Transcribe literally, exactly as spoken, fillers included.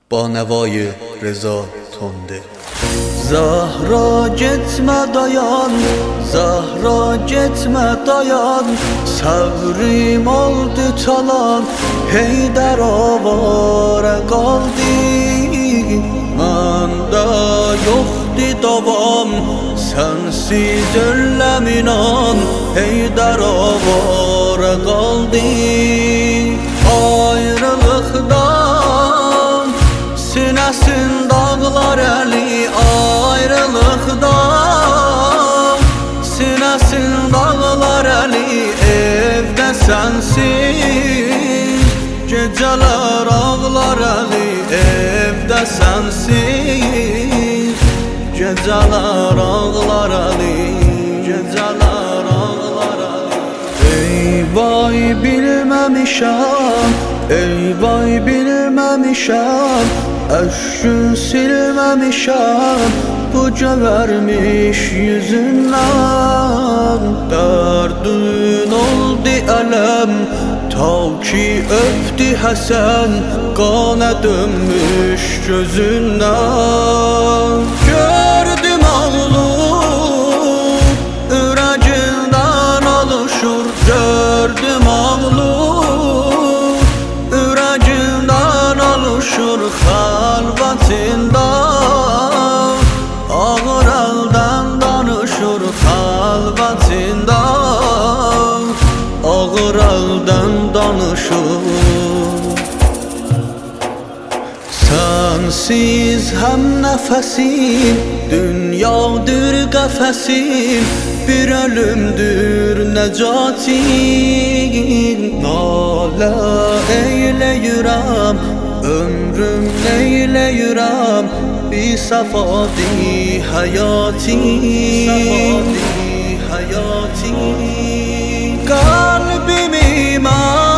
با نوای رضا تنده. Zahra getmə dayan, Zahra getmə dayan, səbrim oldu talan, Heydər avara qaldı. Məndə yoxdur davam, sənsiz öləm inan, Heydər avara qaldı. Ayrılıqdan sinəsin dağlar əli, ayrılıqdan sinəsin dağlar əli, evdə sənsiz gecələr ağlar əli, evdə sənsiz gecələr ağlar əli, gecələr ağlar əli. Ey vay bilməmişəm, ey vay bilməmişəm, əşkün silməmişəm bu gövərmiş yüzündən. Dərdin oldu ələm ta ki öpdü Həsən, qana dönmüş gözündən. Gördüm ağlım ürəcindən alışır, gördüm ağlım ürəcindən alışır, xəlvətində ağır əldən danışır, xəlvətində ağır əldən danışır. Sənsiz həm nəfəsim, dünyadır qəfəsim, bir ölümdür nəcatim. Nalə eyləyirəm, ömrüm neyləyirəm, bir səfadi həyati, səfadi həyati. Qəlbimi mən